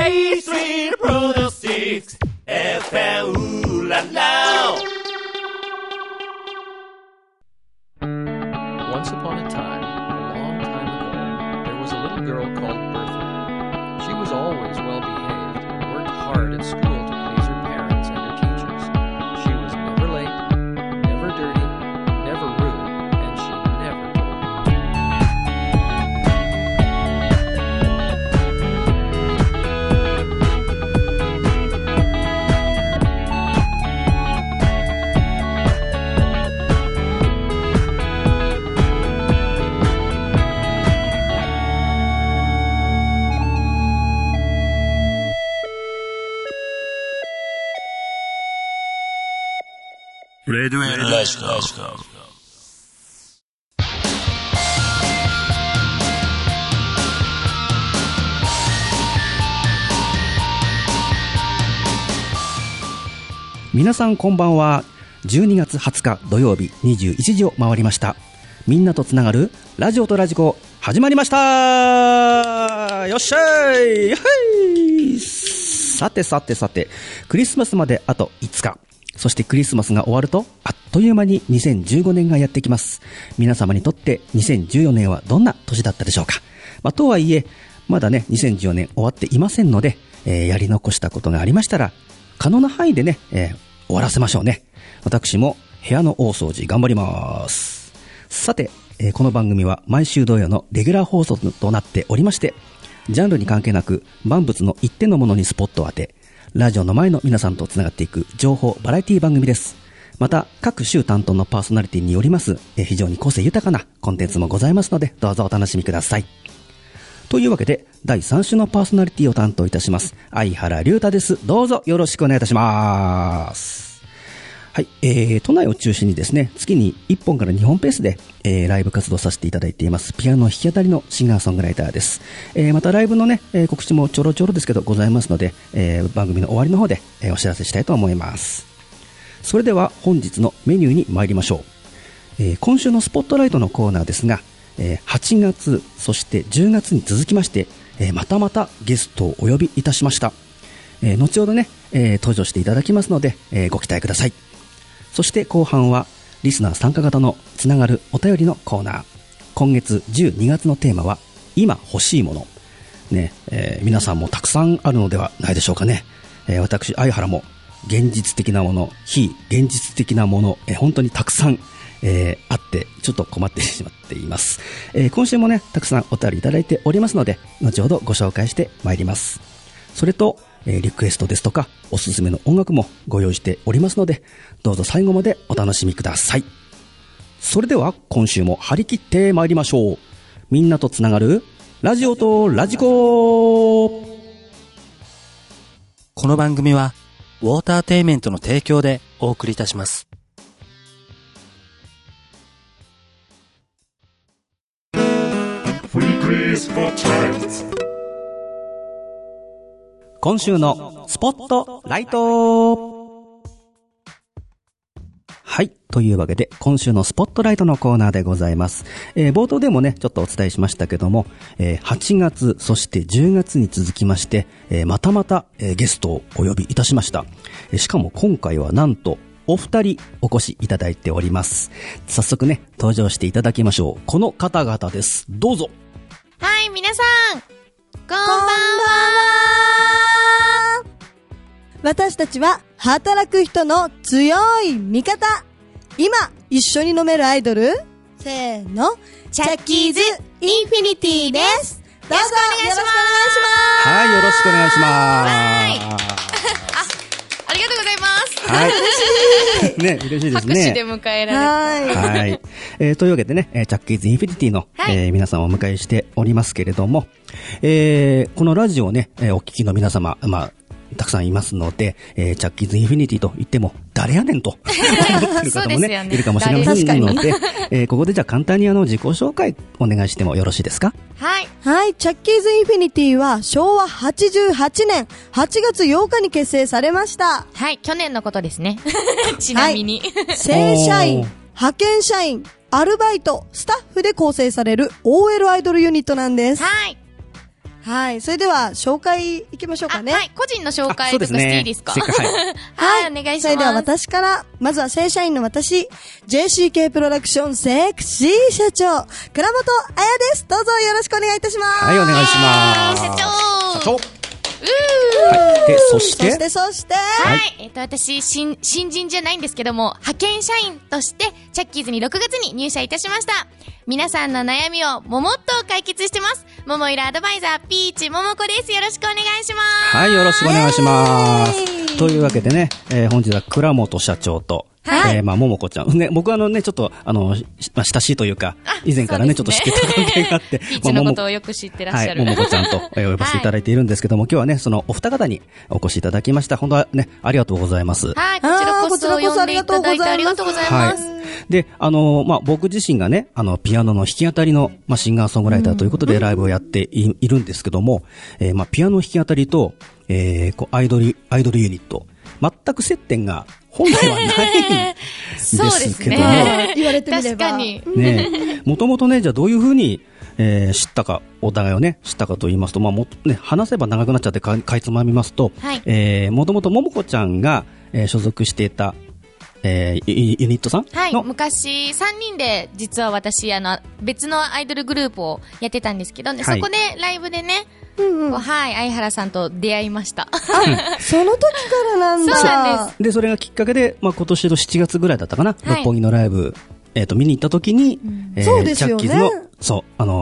A Street Brother 6 FM ウララ Once upon a time, a long time ago, there was a little girl called Bertha. She was always well behaved and worked hard at school to please her parents and her teachers. She was never late, never dirty, never rude, and she never told. Radio Let's Go. 皆さんこんばんは。12月20日土曜日21時を回りました。みんなとつながるラジオとラジコ始まりました。よっしゃい、はい。さてクリスマスまであと5日、そしてクリスマスが終わるとあっという間に2015年がやってきます。皆様にとって2014年はどんな年だったでしょうか。とはいえまだね2014年終わっていませんので、やり残したことがありましたら可能な範囲でね、終わらせましょうね。私も部屋の大掃除頑張ります。さて、この番組は毎週土曜のレギュラー放送となっておりまして、ジャンルに関係なく万物の一点のものにスポットを当て、ラジオの前の皆さんとつながっていく情報バラエティ番組です。また各週担当のパーソナリティによります非常に個性豊かなコンテンツもございますので、どうぞお楽しみください。というわけで第3週のパーソナリティを担当いたします相原龍太です。どうぞよろしくお願いいたします。はい、都内を中心にですね、月に1本から2本ペースで、ライブ活動させていただいていますピアノ弾き語りのシンガーソングライターです。またライブのね、告知もちょろちょろですけどございますので、番組の終わりの方で、お知らせしたいと思います。それでは本日のメニューに参りましょう。今週のスポットライトのコーナーですが、8月そして10月に続きまして、またまたゲストをお呼びいたしました。後ほどね、登場していただきますので、ご期待ください。そして後半はリスナー参加型のつながるお便りのコーナー。今月12月のテーマは今欲しいもの、ね。皆さんもたくさんあるのではないでしょうかね。私相原も現実的なもの、非現実的なもの、本当にたくさんあってちょっと困ってしまっています。今週もねたくさんお便りいただいておりますので、後ほどご紹介してまいります。それと、リクエストですとかおすすめの音楽もご用意しておりますので、どうぞ最後までお楽しみください。それでは今週も張り切ってまいりましょう。みんなとつながるラジオとラジコ。 この番組はウォーターテイメントの提供でお送りいたします。 今週のスポットライト。はい。というわけで今週のスポットライトのコーナーでございます。冒頭でもねちょっとお伝えしましたけども、8月そして10月に続きまして、またまた、ゲストをお呼びいたしました。しかも今回はなんとお二人お越しいただいております。早速ね登場していただきましょう。この方々です。どうぞ。 はい、皆さんこんばんは。 私たちは働く人の強い味方。今一緒に飲めるアイドル、せーの、 チャッキーズインフィニティです。どうぞよろしくお願いします。 はい、よろしくお願いします。 ありがとうございます。 はい。ね、嬉しいですね。 拍手で迎えられて。 はい。というわけでね、チャッキーズインフィニティの、皆さんをお迎えしておりますけれども、このラジオをね、お聞きの皆様、たくさんいますので、チャッキーズインフィニティと言っても誰やねんと思ってる方もねいるかもしれませんので、ここでじゃあ簡単に自己紹介お願いしてもよろしいですか。 はい、チャッキーズインフィニティは昭和88年8月8日に結成されました。 はい、去年のことですね。ちなみに、 正社員、派遣社員、アルバイト、スタッフで構成される OL アイドルユニットなんです。 はい。 はい。それでは、紹介いきましょうかね。 はい。個人の紹介とかしていいですか？ はい。 はい、お願いします。 それでは私から、まずは正社員の私、JCK プロダクションセクシー社長、倉本彩です。どうぞよろしくお願いいたします。 はい、お願いします。 社長。 はい。で、そして、 はい。私、新人じゃないんですけども、派遣社員として、チャッキーズに6月に入社いたしました。皆さんの悩みをももっと解決してます。ももいろアドバイザー、ピーチももこです。よろしくお願いします。 はい、よろしくお願いします。というわけでね、本日は倉本社長と、 はい。 ももこちゃん。ね、僕はちょっと、親しいというか、以前からね、ちょっと知ってた関係があって、 ピーチのことをよく知ってらっしゃる。 はい、ももこちゃんと呼ばせていただいているんですけども、今日はね、そのお二方にお越しいただきました。本当はね、ありがとうございます。 はい、こちらこそ呼んでいただいてありがとうございます。はい。 で、僕自身がね、ピアノの弾き語りの、シンガーソングライターということでライブをやっているんですけども、ピアノ弾き語りと、アイドルユニット、全く接点が本来はないんですけども。 そうですね。 言われてみれば。 確かに。 ね、もともとね、じゃあどういうふうに、知ったか、お互いをね、知ったかと言いますと、話せば長くなっちゃってかいつまみますと、 はい。 もともとももこちゃんが、所属していた、ユニットさんはい。昔、3人で、実は私、別のアイドルグループをやってたんですけどね、はい、そこで、ライブでね、はい、相原さんと出会いました。 その時からなんだ。 そうなんです。 で、それがきっかけで、今年の7月ぐらいだったかな、六本木のライブ、見に行った時に、 そうですよね。 チャッキーズの、そう、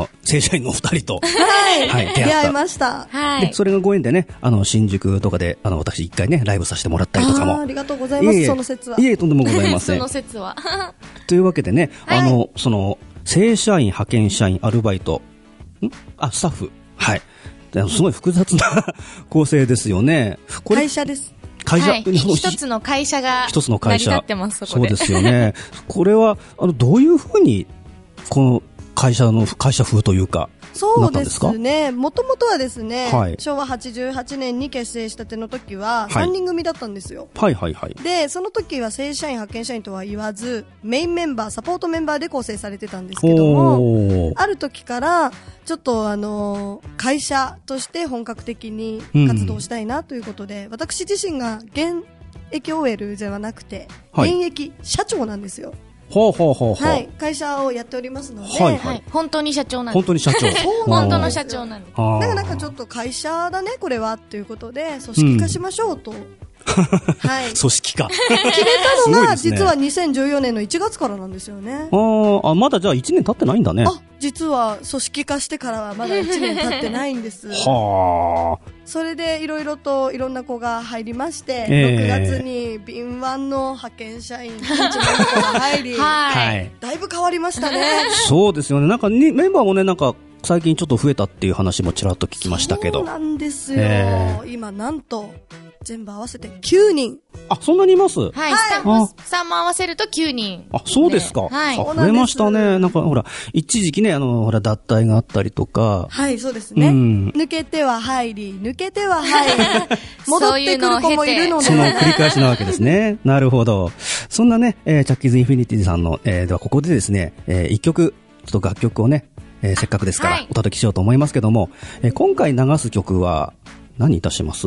正社員のお二人と、 はい、出会いました。 はい。 で、それがご縁でね、新宿とかで、私一回ね、ライブさせてもらったりとかも。 ありがとうございます、その説は。 いえ、とんでもございません。 その説は。 というわけでね、正社員、派遣社員、アルバイト、スタッフ。はい。すごい複雑な構成ですよね。 会社です。 会社、はい、一つの会社が成り立ってます。 そうですよね。これはどういうふうにこの会社風というか。 そうですね。もともとはですね、 はい、 昭和88年に結成したての時は3人組だったんですよ。 はいはいはい。 で、その時は正社員派遣社員とは言わず、メインメンバー、サポートメンバーで構成されてたんですけども、ある時からちょっと会社として本格的に活動したいなということで、私自身が現役 OL ではなくて、現役社長なんですよ。 ほうほうほうほう。 はい。会社をやっておりますので。 はいはい。本当に社長なんです。 本当に社長。 本当の社長なんです。 だからなんかちょっと会社だね、これは、ということで、組織化しましょうと。はい。 組織化。 決めたのが、実は2014年の1月からなんですよね。 まだじゃあ1年経ってないんだね。 実は組織化してからはまだ1年経ってないんです。 はあ。 それでいろいろといろんな子が入りまして、6月に敏腕の派遣社員、ピンチの子が入り、 はい。 だいぶ変わりましたね。 そうですよね。なんかメンバーもね、なんか最近ちょっと増えたっていう話もちらっと聞きましたけど。 そうなんですよ。今なんと、全部合わせて9人。 そんなにいます？ はい。スタッフさんも合わせると9人。 そうですか。 はい。 増えましたね。なんかほら、一時期ね、ほら、脱退があったりとか。 はい、そうですね。抜けては入り、抜けては入り。戻ってくる子もいるので。 その繰り返しなわけですね。なるほど。そんなね、チャッキーズインフィニティさんの、ではここでですね、一曲、ちょっと楽曲をね、せっかくですからお届けしようと思いますけども、今回流す曲は何いたします？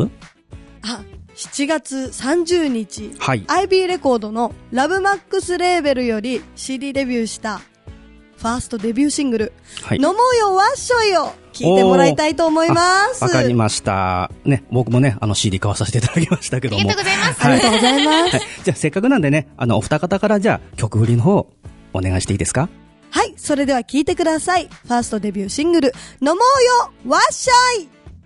7月30日、 はい、 IB レコードのラブマックスレーベルより CD デビューしたファーストデビューシングル、飲もうよわっしょいを聴いてもらいたいと思います。 わかりました。ね、僕もね、CD 買わさせていただきましたけども。 ありがとうございます。 ありがとうございます。 じゃあせっかくなんでね、お二方からじゃあ曲振りの方お願いしていいですか？ はい、それでは聴いてください。ファーストデビューシングル、飲もうよわっしょい。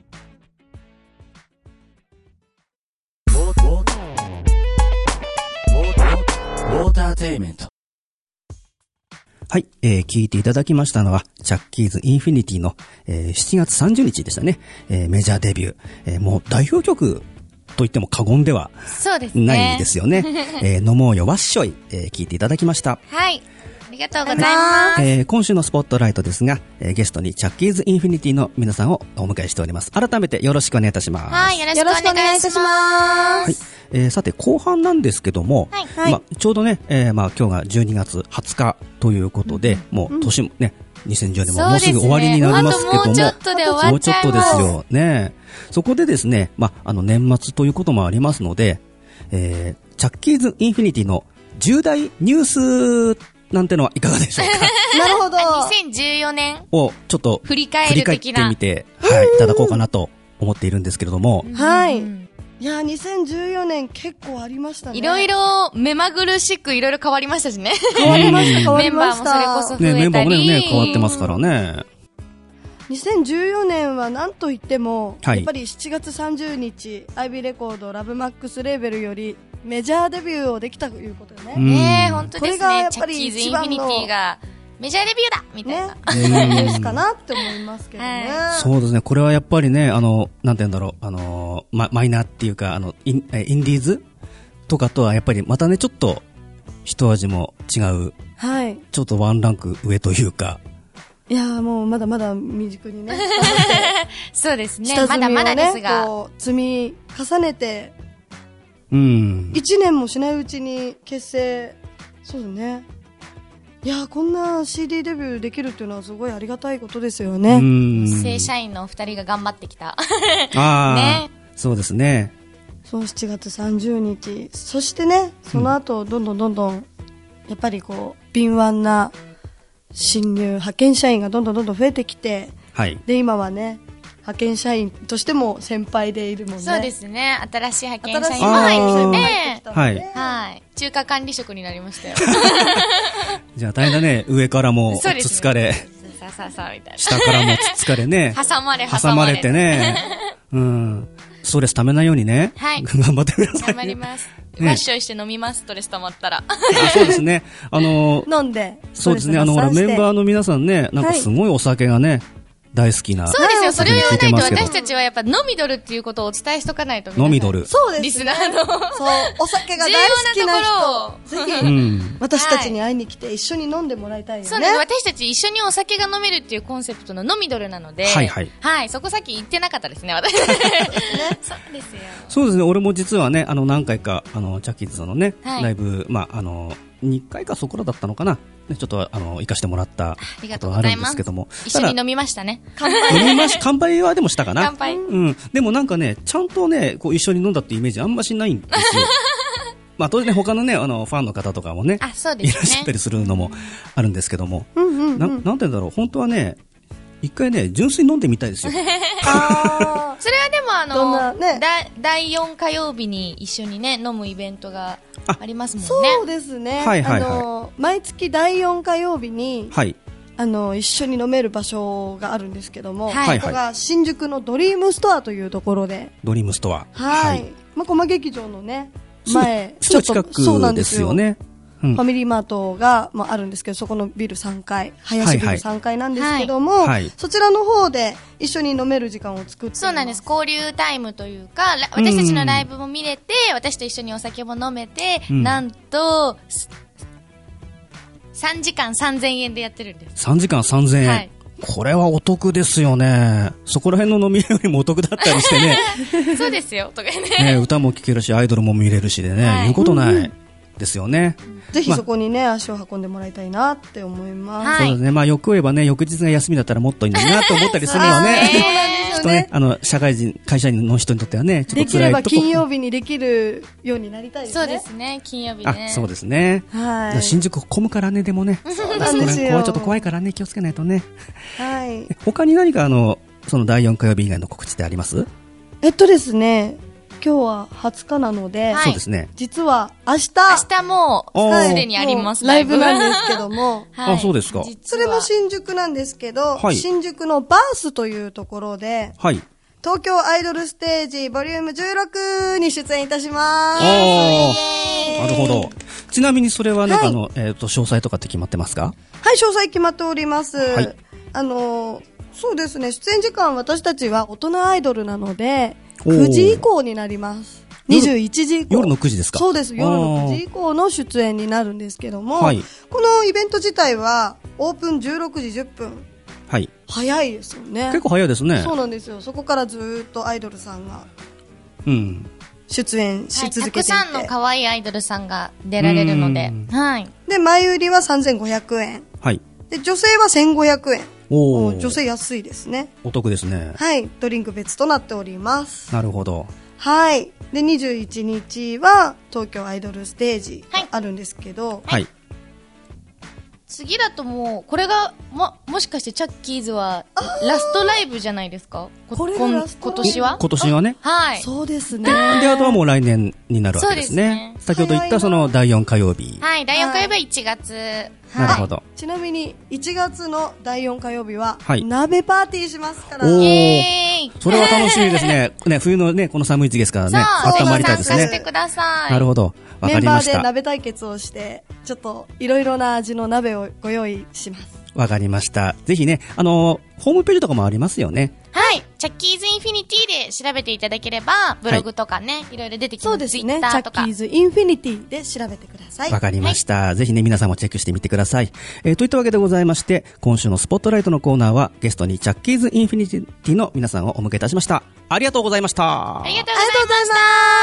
ウォーターテイメント。 はい、聞いていただきましたのは、チャッキーズインフィニティの、7月30日でしたね。メジャーデビュー。もう代表曲と言っても過言ではないですよね。飲もうよわっしょい、聞いていただきました。 はい。ありがとうございます。 今週のスポットライトですが、ゲストにチャッキーズインフィニティの皆さんをお迎えしております。改めてよろしくお願いいたします。 はい、よろしくお願いいたします。 はい、さて後半なんですけども、 はい、 ちょうどね、今日が12月20日ということで、もう年もね、 2014年ももうすぐ終わりになりますけども、 もうちょっとで終わっちゃいます。 もうちょっとですよね。そこでですね、年末ということもありますので、チャッキーズインフィニティの重大ニュースなんてのはいかがでしょうか。 なるほど。 2014年をちょっと振り返る的な。 振り返ってみて、はい、いただこうかなと思っているんですけれども。 はい。いや、2014年結構ありましたね。 いろいろ目まぐるしくいろいろ変わりましたしね。 変わりました、変わりました。 メンバーもそれこそ増えたり。 ね、メンバーもね、変わってますからね。 2014年は何と言っても、 はい、 やっぱり7月30日、IB レコードラブマックスレーベルよりメジャーデビューをできたということよね。 ねえ、本当ですね。 これがやっぱりチャッキーズインフィニティがメジャーデビューだみたいな。 ニュースかなって思いますけどね。 そうですね。これはやっぱりね、なんて言うんだろう、マイナーっていうか、インディーズとかとはやっぱりまたね、ちょっと一味も違う。 はい。 ちょっとワンランク上というか。 いやーもうまだまだ未熟にね。 そうですね。 下積みをね、 まだまだですが。 こう積み重ねて、 1 年もしないうちに結成、そうだね。いやーこんな CD デビューできるっていうのはすごいありがたいことですよね。 正社員のお二人が頑張ってきた。 ね。そうですね。 そう、7月30日。そしてね、その後、どんどん、やっぱりこう、敏腕な新入派遣社員がどんどん増えてきて、 はい。 で、今はね、派遣社員としても先輩でいるもんね。 そうですね。新しい派遣社員も入ってきて、 はい。 はい。中華管理職になりましたよ。 じゃあ大変だね。上からもつつかれ。 さみたいな。 下からもつつかれね。 挟まれてね。ストレス溜めないようにね。 はい。 頑張ってください。 頑張ります。ワッショイして飲みます、ストレス溜まったら。 そうですね。 飲んで。 そうですね。メンバーの皆さんね、なんかすごいお酒がね、大好きな。 そうですよ。それを言わないと私たちはやっぱ飲みドルっていうことをお伝えしとかないと。 飲みドル。 そうです。 リスナーの。 そう、お酒が大好きな人。ぜひ、私たちに会いに来て一緒に飲んでもらいたいよね。 そうです。私たち一緒にお酒が飲めるっていうコンセプトの飲みドルなので。 はいはい。 はい。そこさっき言ってなかったですね、私。そうですよ。 そうですね。俺も実はね、何回か、チャッキーズのね、ライブ、2回かそこらだったのかな。ちょっと行かしてもらったことがあるんですけども、 一緒に飲みましたね。 乾杯はでもしたかな。 乾杯。 でもなんかね、ちゃんとね、こう一緒に飲んだってイメージあんましないんですよ。当然ね、他のね、ファンの方とかもね、いらっしゃったりするのもあるんですけども、なんて言うんだろう、本当はね、一回ね、純粋に飲んでみたいですよ。 それはでも第4火曜日に一緒にね、飲むイベントがありますもんね。 そうですね。毎月第4火曜日に、一緒に飲める場所があるんですけども、ここが新宿のドリームストアというところで。 ドリームストア。 はい。駒劇場のね、前、 ちょっと近くですよね。 ファミリーマートが、あるんですけど、そこのビル3階、林ビル3階なんですけども、そちらの方で一緒に飲める時間を作ってそうなんです。交流タイムというか、私たちのライブも見れて、私と一緒にお酒も飲めて、なんと、3時間3000円でやってるんです。 3時間3000円。はい。これはお得ですよね。そこら辺の飲み屋よりもお得だったりしてね。 そうですよ、とかね。歌も聴けるし、アイドルも見れるしでね、言うことない。ですよね。 ぜひそこにね、足を運んでもらいたいなって思います。 そうですね。欲を言えばね、翌日が休みだったらもっといいのになと思ったりするのはね。 そうなんですよね。 社会人、会社員の人にとってはね、 ちょっと辛いとこ。できれば金曜日にできるようになりたいですね。 そうですね、金曜日ね。 そうですね。 はい。 新宿混むからね、でもね。 そうなんですよ。 ちょっと怖いからね、気をつけないとね。 はい。 他に何かその第4火曜日以外の告知ってあります？ ですね。今日は20日なので、 そうですね。 実は明日もすでにあります。 ライブなんですけども。 そうですか。 それも新宿なんですけど、新宿のバースというところで、東京アイドルステージボリューム16に出演いたします。 なるほど。ちなみにそれはなんか詳細とかって決まってますか？ はい、詳細決まっております。そうですね、出演時間私たちは大人アイドルなので、9時以降になります。21時以降。 夜の9時ですか？ そうです。夜の9時以降の出演になるんですけども、このイベント自体はオープン16時10分。 はい。 早いですよね。 結構早いですね。 そうなんですよ。そこからずっとアイドルさんが出演し続けていて、たくさんの可愛いアイドルさんが出られるので、はい。 で、前売りは3500円。 はい。 で、 で、女性は1500円。 おー、 女性安いですね。 お得ですね。 はい。ドリンク別となっております。 なるほど。 はい。で、21日は東京アイドルステージあるんですけど、 はい。 次だともう、これが、もしかしてチャッキーズは、ラストライブじゃないですか？ これがラストライブ今年は今年はね。 はい。 そうですね。 で、あとはもう来年になるわけですね。 そうですね。 先ほど言ったその第4火曜日。 はい、第4火曜日は1月。 なるほど。 ちなみに、1月の第4火曜日は、 はい鍋パーティーしますから。 おーイエーイ。 それは楽しみですね。ね、冬のね、この寒い時期ですからね。 そう、 温まりたいです参加してね。 ください。 なるほど。わメンバーかりました。 で鍋対決をして、ちょっといろいろな味の鍋をご用意します。 わかりました。ぜひね、ホームページとかもありますよね。 はい。チャッキーズインフィニティで調べていただければ、ブログとかね、いろいろ出てきます。 そうですね。チ Twitter ャとか。 ッキーズインフィニティで調べてください。 わかりました。ぜひね、皆さんもチェックしてみてください。といったわけでございまして、今週のスポットライトのコーナーは、ゲストにチャッキーズインフィニティの皆さんをお迎えいたしました。ありがとうございました。 ありがとうございま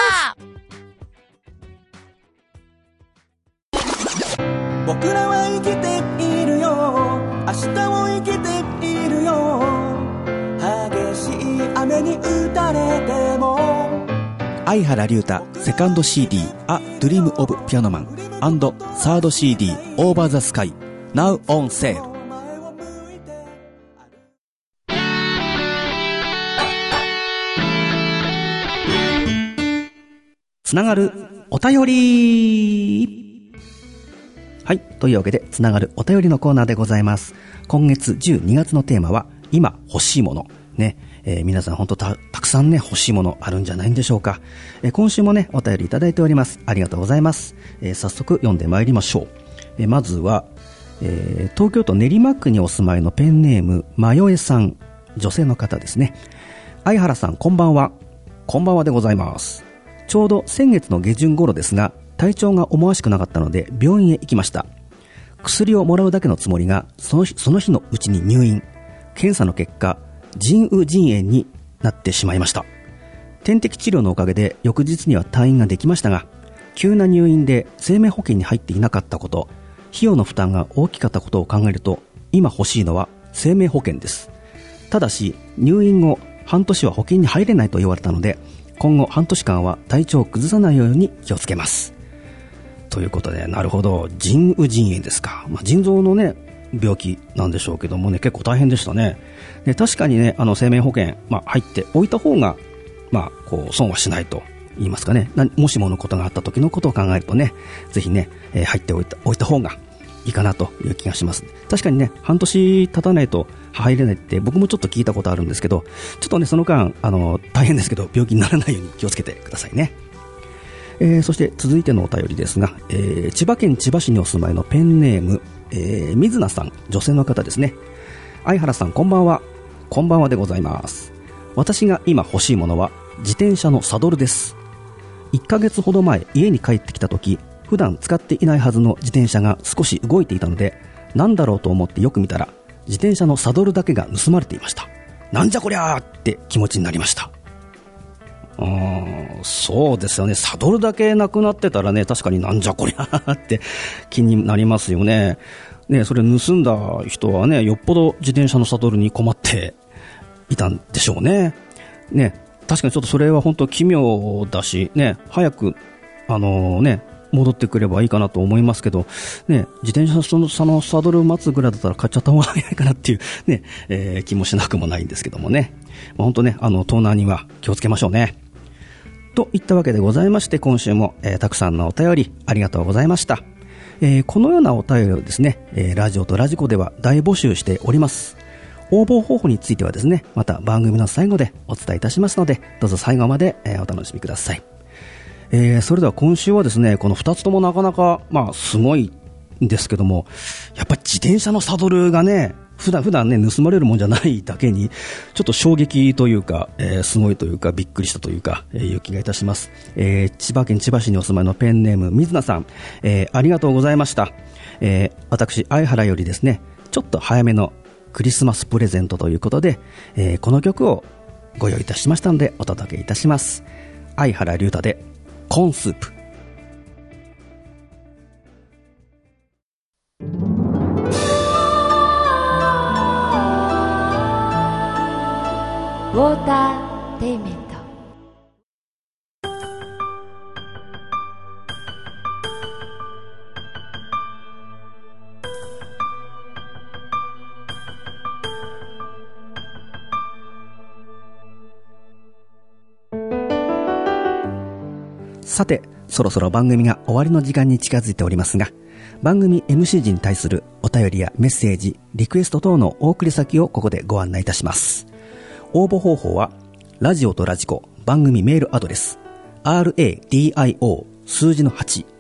した。 僕らは生きているよ、明日も生きているよ、激しい雨に打たれても。 相原龍太セカンド CD A Dream of Piano Man and サード CD Over the Sky Now on Sale。 つながるお便り。はい。というわけで、つながるお便りのコーナーでございます。今月12月のテーマは、今欲しいもの。ね。皆さん本当たくさんね、欲しいものあるんじゃないんでしょうか。今週もね、お便りいただいております。ありがとうございます。早速読んでまいりましょう。まずは、東京都練馬区にお住まいのペンネーム、まよえさん。女性の方ですね。相原さん、こんばんは。こんばんはでございます。ちょうど先月の下旬頃ですが、体調が思わしくなかったので病院へ行きました。薬をもらうだけのつもりがその日のうちに入院。検査の結果、腎盂腎炎になってしまいました。点滴治療のおかげで翌日には退院ができましたが、急な入院で生命保険に入っていなかったこと、費用の負担が大きかったことを考えると、今欲しいのは生命保険です。ただし入院後半年は保険に入れないと言われたので、今後半年間は体調を崩さないように気をつけます。ということで、なるほど、腎盂腎炎ですか。腎臓のね、病気なんでしょうけどもね、結構大変でしたね。で、確かにね、生命保険、入っておいた方が、こう、損はしないと言いますかね。もしものことがあった時のことを考えるとね、ぜひね、入っておいた方がいいかなという気がします。確かにね、半年経たないと入れないって僕もちょっと聞いたことあるんですけど、ちょっとね、その間、大変ですけど、病気にならないように気をつけてくださいね。そして続いてのお便りですが、千葉県千葉市にお住まいのペンネーム、水菜さん、女性の方ですね。相原さん、こんばんは。こんばんはでございます。私が今欲しいものは自転車のサドルです。1ヶ月ほど前、家に帰ってきた時、普段使っていないはずの自転車が少し動いていたので、なんだろうと思ってよく見たら、自転車のサドルだけが盗まれていました。なんじゃこりゃーって気持ちになりました。そうですよね。サドルだけなくなってたらね、確かになんじゃこりゃーって気になりますよね。ね、それ盗んだ人はね、よっぽど自転車のサドルに困っていたんでしょうね。ね、確かにちょっとそれは本当奇妙だし、ね、早く戻ってくればいいかなと思いますけど、ね、自転車のサドルを待つぐらいだったら買っちゃった方が早いかなっていうね、気もしなくもないんですけどもね。本当ね、盗難には気をつけましょうね。といったわけでございまして、今週も、たくさんのお便りありがとうございました。このようなお便りをですね、ラジオとラジコでは大募集しております。応募方法についてはですね、また番組の最後でお伝えいたしますので、どうぞ最後まで、お楽しみください。それでは今週はですね、この2つともなかなかすごいんですけども、やっぱり自転車のサドルがね、普段ね、盗まれるもんじゃないだけに、ちょっと衝撃というか、すごいというか、びっくりしたというか、いう気がいたします。千葉県千葉市にお住まいのペンネーム、水菜さん、ありがとうございました。私、相原よりですね、ちょっと早めのクリスマスプレゼントということで、この曲をご用意いたしましたので、お届けいたします。相原龍太で、コーンスープ。 ウォーターテイメント。 さて、そろそろ番組が終わりの時間に近づいておりますが、番組 MC 陣に対するお便りやメッセージ、リクエスト等のお送り先をここでご案内いたします。応募方法は、ラジオとラジコ番組メールアドレス、radio 数字の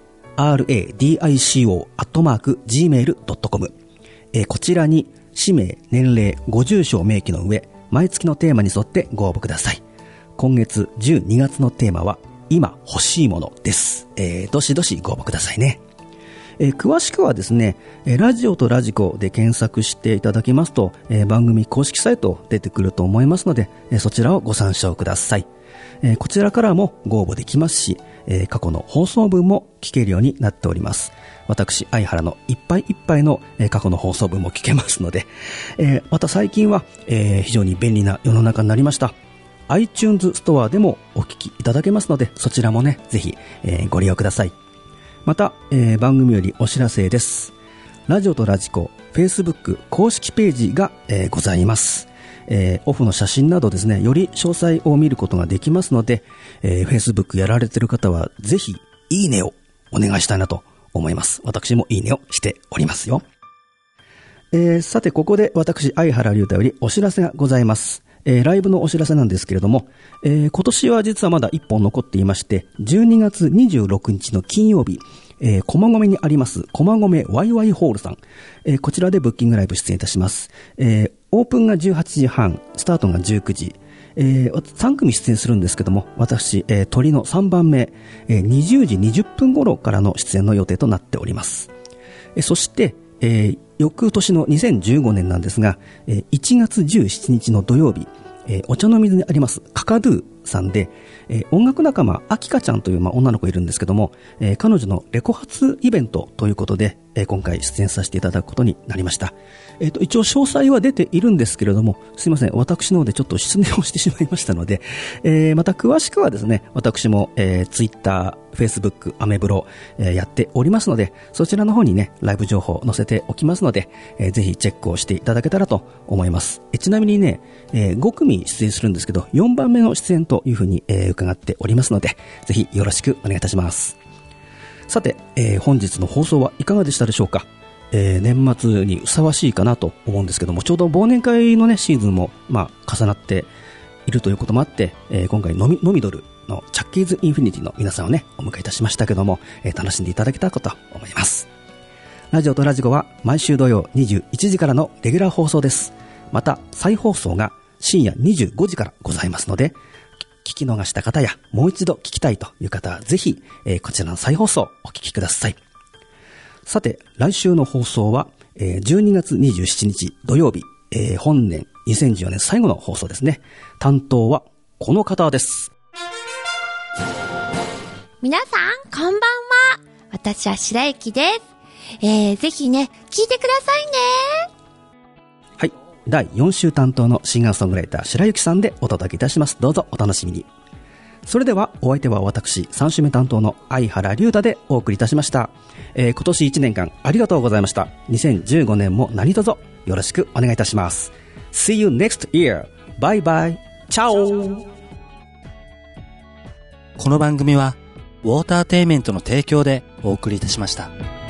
8、radico@gmail.com、こちらに氏名、年齢、ご住所を明記の上、毎月のテーマに沿ってご応募ください。今月12月のテーマは、今欲しいものです。どしどしご応募くださいね。詳しくはですね、ラジオとラジコで検索していただきますと、番組公式サイト出てくると思いますので、そちらをご参照ください。こちらからもご応募できますし、過去の放送分も聞けるようになっております。私、相原のいっぱいいっぱいの過去の放送分も聞けますので、また最近は非常に便利な世の中になりました。iTunes ストアでもお聞きいただけますので、そちらもね、ぜひ、ご利用ください。また、番組よりお知らせです。ラジオとラジコ Facebook 公式ページが、ございます。オフの写真などですね、より詳細を見ることができますので、Facebook やられている方はぜひいいねをお願いしたいなと思います。私もいいねをしておりますよ。さて、ここで私、相原龍太よりお知らせがございます。ライブのお知らせなんですけれども、今年は実はまだ1本残っていまして、12月26日の金曜日、駒込にあります駒込ワイワイホールさん、こちらでブッキングライブ出演いたします。オープンが18時半、スタートが19時、3組出演するんですけども、私、鳥の3番目、20時20分頃からの出演の予定となっております。そして、翌年の2015年なんですが、1月17日の土曜日、お茶の水にありますカカドゥさんで、音楽仲間アキカちゃんという、女の子いるんですけども、彼女のレコ発イベントということで、今回出演させていただくことになりました。一応詳細は出ているんですけれども、すいません、私の方でちょっと失念をしてしまいましたので、また詳しくはですね、私も、Twitter、Facebook、アメブロ、やっておりますので、そちらの方にね、ライブ情報載せておきますので、ぜひチェックをしていただけたらと思います。ちなみにね、5組出演するんですけど、4番目の出演というふうに、伺っておりますので、ぜひよろしくお願いいたします。さて、本日の放送はいかがでしたでしょうか。年末にふさわしいかなと思うんですけども、ちょうど忘年会のね、シーズンも、重なっているということもあって、今回ノミドルのチャッキーズインフィニティの皆さんをね、お迎えいたしましたけども、楽しんでいただけたらと思います。ラジオとラジコは毎週土曜21時からのレギュラー放送です。また、再放送が深夜25時からございますので、聞き逃した方やもう一度聞きたいという方はぜひ、こちらの再放送お聞きください。さて、来週の放送は、12月27日土曜日、本年2014年最後の放送ですね。担当はこの方です。 皆さんこんばんは。私は白雪です。ぜひね、聞いてくださいね。 はい。第4週担当のシンガーソングライター白雪さんでお届けいたします。どうぞお楽しみに。それではお相手は私3週目担当の相原龍太でお送りいたしました。今年1年間ありがとうございました。2015年も何卒よろしくお願いいたします。See you next year. Bye bye. Ciao. この番組はウォーターテイメントの提供でお送りいたしました。